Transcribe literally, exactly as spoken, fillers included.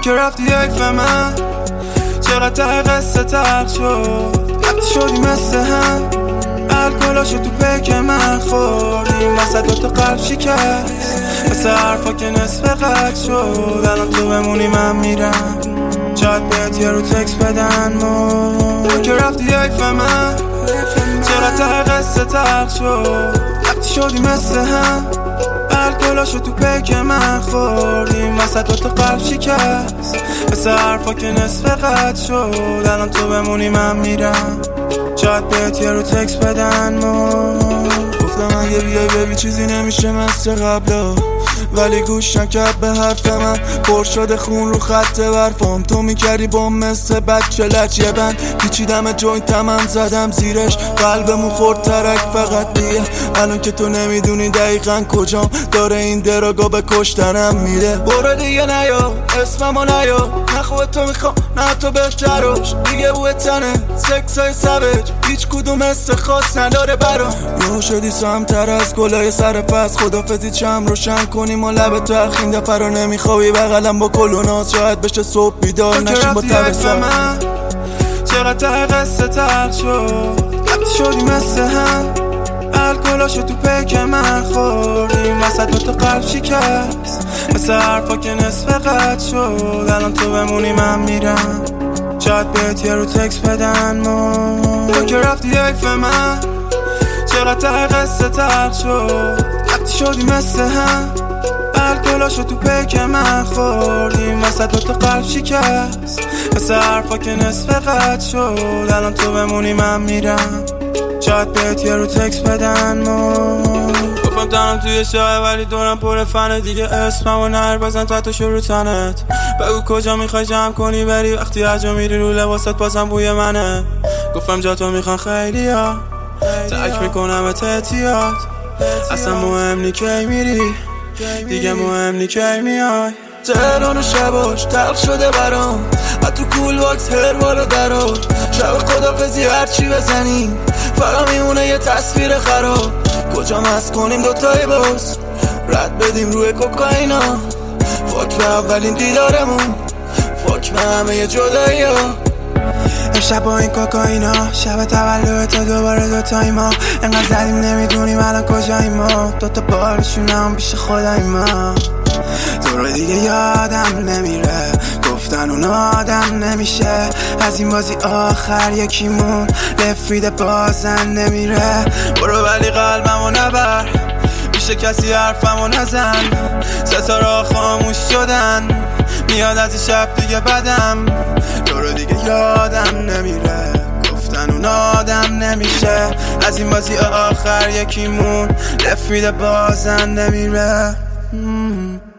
که رفتی یک من چقدر ته قصه تلخ شد وقتی شدی مثل هم الکلاشو تو پیک من خوردیم وسط دوتا قلب شکست مثل حرفا که نصف قد شد الان تو بمونی من میرم شاید بهت یه رو تکس بدن ما که رفتی یک من چقدر ته قصه تلخ شد وقتی شدی مثل هم الکلاشو تو پیک من خوردیم وسط دوتا قلب شکست مثل حرفا که نصف قد شد الان تو بمونی من میرم شاید بهت یه رو تکس بدن ما گفتم اگه بیای ببی چیزی نمیشه مثل قبلا ولی گوش نکرد به حرف من پر شده خون رو خط برفام تو میکردی با مثل بچه لچ یه بند پیچیدم جوینت من زدم زیرش قلبمون خورد ترک فقط دیگه الان که تو نمیدونی دقیقا کجام داره این دراگا به کشتنم میده برو دیگه نیا اسممو نیا نه خوبه تو میخوام نه تو بهتراش دیگه بوی تنه سکس های سوج هیچ کدوم مثل خاص نداره برام یهو شدی سمتر از گلای سر پس خدافزی چم روشن کنیم و لب تو اخین دفعه رو نمیخوابی بغلم با کل و ناز شاید بشه صبح بیدار نشیم با تبسم چقدر ته قصه تلخ شد وقتی شدی مثل هم الکلاشو تو پیک من خوردیم وسط دوتا قلب شکست مثل حرفا که نصف قد شد الان تو بمونی من میرم شاید بهت یه رو تکس بدن ما تو که رفتی یک من چقدر ته قصه تلخ شد وقتی شدی مثل هم الکلاشو تو پیک من خوردیم وسط دوتا قلب شکست مثل حرفا که نصف قد شد الان تو بمونی من میرم شاید بهت یه رو تکس بدن ما گفتم تنم توی شاه ولی دورم پر فنه دیگه اسممو نر بزن تا تو شروع تنت بگو کجا میخوای جمع کنی بری وقتی هر میری رو لباست بازم بوی منه گفتم جا تو میخوان خیلی ها ترک میکنم احتیاط اصلا مهم نی کی میری دیگه مهم نی کی میای تهران و شباش تلخ شده برام تو کول واکس هر بارو درو شب خدافزی هرچی بزنیم فقط میمونه یه تصویر خراب کجا مست کنیم دوتایی باز رد بدیم روی کوکائینا فاک به اولین دیدارمون فاک به همه یه جدایی ها امشب با این کوکائینا شب تولد تا دوباره دوتایی ما انقدر زدیم نمیدونیم الان کجاییم ما دوتا بالشونم پیش خداییم ما تو رو دیگه یادم نمیره گفتن اون آدم نمیشه از این بازی آخر یکیمون لفیده بازن نمیره برو ولی قلبمو نبر میشه کسی حرفمو نزن ستاره خاموش شدن میاد از این شب دیگه بدم تو رو دیگه یادم نمیره گفتن اون آدم نمیشه از این بازی آخر یکیمون لفیده بازن نمیره